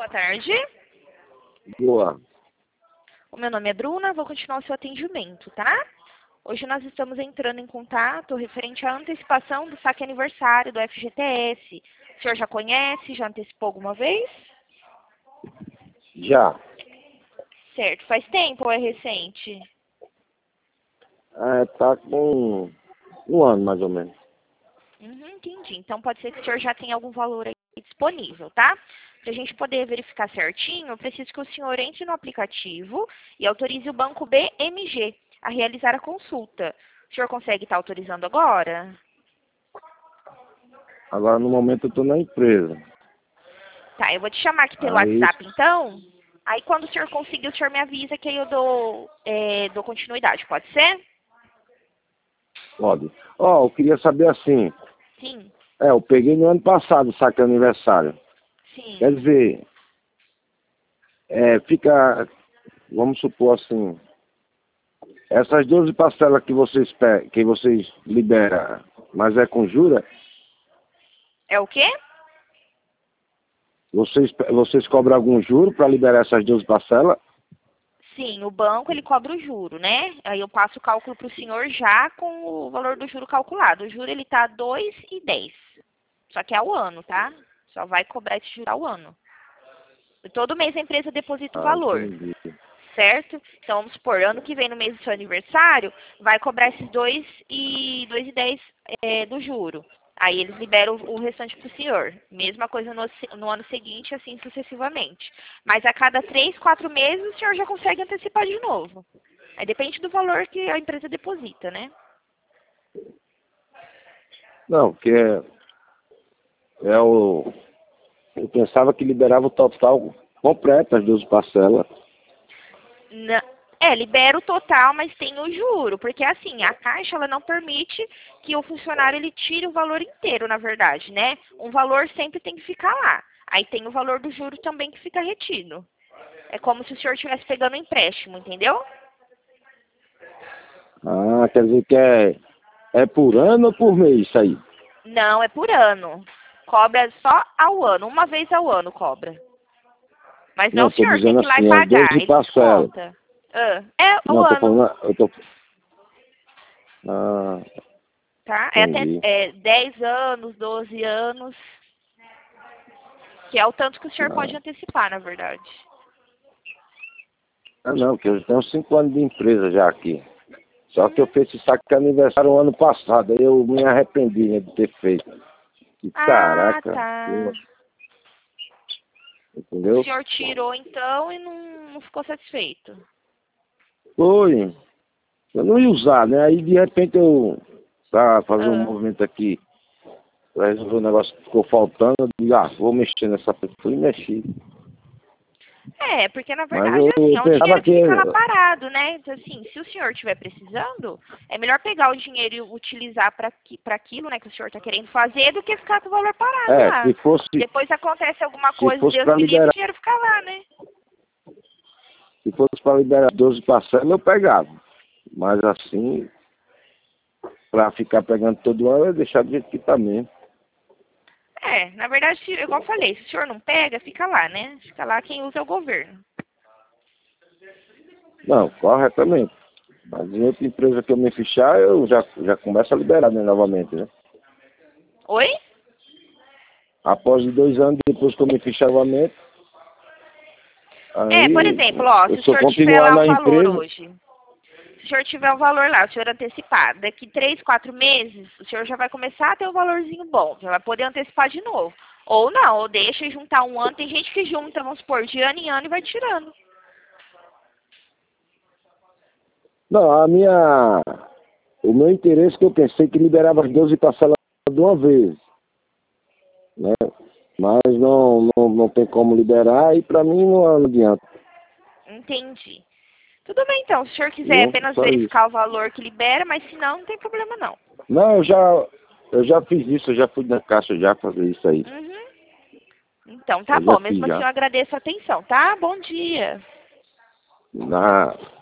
boa tarde. Boa. O meu nome é Bruna, vou continuar o seu atendimento, tá? Hoje nós estamos entrando em contato referente à antecipação do saque aniversário do FGTS. O senhor já conhece? Já antecipou alguma vez? Já. Certo. Faz tempo ou é recente? Tá com um ano, mais ou menos. Entendi. Então pode ser que o senhor já tenha algum valor aí disponível, tá? Para a gente poder verificar certinho, eu preciso que o senhor entre no aplicativo e autorize o banco BMG a realizar a consulta. O senhor consegue estar autorizando agora? Agora, no momento, eu tô na empresa. Tá, eu vou te chamar aqui pelo Aí, WhatsApp, então. Aí, quando o senhor conseguir, o senhor me avisa que aí eu dou continuidade, pode ser? pode. Eu queria saber assim. Sim, Eu peguei no ano passado o saque aniversário. sim. Quer dizer, fica, vamos supor assim, essas 12 parcelas que vocês liberam, mas é com juros, É o quê? vocês cobram algum juro para liberar essas 12 parcelas? Sim, o banco ele cobra o juro, né? Aí eu passo o cálculo para o senhor já com o valor do juro calculado. O juro ele tá 2,10. Só que é ao ano, tá? Só vai cobrar esse juro ao ano. E todo mês a empresa deposita o valor, Entendi. certo? Então vamos supor, ano que vem no mês do seu aniversário, vai cobrar esses 2,10 do juro. Aí eles liberam o restante para o senhor. Mesma coisa no ano seguinte, assim sucessivamente. Mas a cada 3, 4 meses o senhor já consegue antecipar de novo. Aí depende do valor que a empresa deposita, né? Não, porque eu pensava que liberava o total completo, as 12 parcelas. Libera o total, mas tem o juro, porque assim, a Caixa ela não permite que o funcionário ele tire o valor inteiro, na verdade, né? Um valor sempre tem que ficar lá. Aí tem o valor do juro também que fica retido. É como se o senhor estivesse pegando um empréstimo, entendeu? Quer dizer que é por ano ou por mês isso aí? Não, é por ano. Cobra só ao ano, uma vez ao ano cobra. Mas não Não, o estou senhor tem dizendo que ir lá e assim, as pagar, 12 ele parcelas. desconta. É o Não, ano, eu tô... Ah, tá? É até entendi. 10 anos, 12 anos. Que é o tanto que o senhor pode Ah, antecipar, na verdade. não, que eu tenho 5 anos de empresa já aqui. Só que eu Uhum. fiz esse saque de aniversário ano passado, aí eu me arrependi, né, de ter feito. E, Ah, caraca, tá. O entendeu? senhor tirou, então, e não ficou satisfeito. Foi. Eu não ia usar, né? Aí de repente eu tá fazendo um Ah. movimento aqui pra resolver um negócio que ficou faltando, eu digo, vou mexer nessa pessoa e mexi. Porque na Mas verdade assim, eu é um pensava dinheiro que que. fica lá parado, né? Então, assim, se o senhor estiver precisando, é melhor pegar o dinheiro e utilizar para aquilo, né, que o senhor está querendo fazer, do que ficar com o valor parado É, lá. se fosse, Depois acontece alguma se coisa, fosse Deus para me livre, o liberar, dinheiro fica lá, né? se fosse para liberar 12 parcelas, eu pegava. Mas assim, para ficar pegando todo ano, eu ia deixar do jeito que tá mesmo. Na verdade, igual eu falei, se o senhor não pega, fica lá, né? Fica lá, quem usa é o governo. Não, corretamente. Mas em outra empresa que eu me fichar, eu já começo a liberar, né, novamente, né? Oi? Após 2 anos depois que eu me fichar novamente, Por aí exemplo, ó, eu se o só senhor tiver continuar lá o na valor empresa. hoje, se o senhor tiver o valor lá, o senhor antecipar, daqui 3, 4 meses, o senhor já vai começar a ter um valorzinho bom, já vai poder antecipar de novo. Ou não, ou deixa e juntar um ano, tem gente que junta, vamos supor, de ano em ano e vai tirando. Não, o meu interesse é que eu pensei que liberava as 12 parcelas de uma vez, né? Mas não tem como liberar e para mim não adianta, Entendi. Tudo bem então, se o senhor quiser viu? apenas Só isso. verificar o valor que libera, mas se não, não tem problema não. Não, eu já fiz isso, eu já fui na caixa já fazer isso aí. Uhum. Então, tá Eu já bom, fiz mesmo assim já. eu agradeço a atenção, tá? Bom dia. Na,